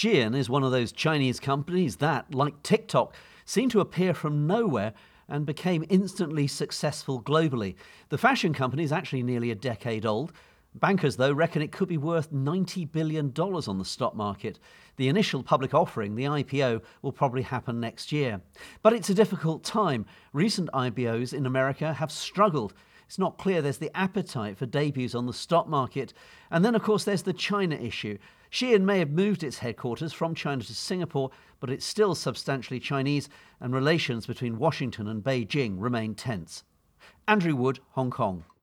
Shein is one of those Chinese companies that, like TikTok, seemed to appear from nowhere and became instantly successful globally. The fashion company is actually nearly a decade old. Bankers, though, reckon it could be worth $90 billion on the stock market. The initial public offering, the IPO, will probably happen next year. But it's a difficult time. Recent IPOs in America have struggled. It's not clear there's the appetite for debuts on the stock market. And then, of course, there's the China issue. Shein may have moved its headquarters from China to Singapore, but it's still substantially Chinese, and relations between Washington and Beijing remain tense. Andrew Wood, Hong Kong.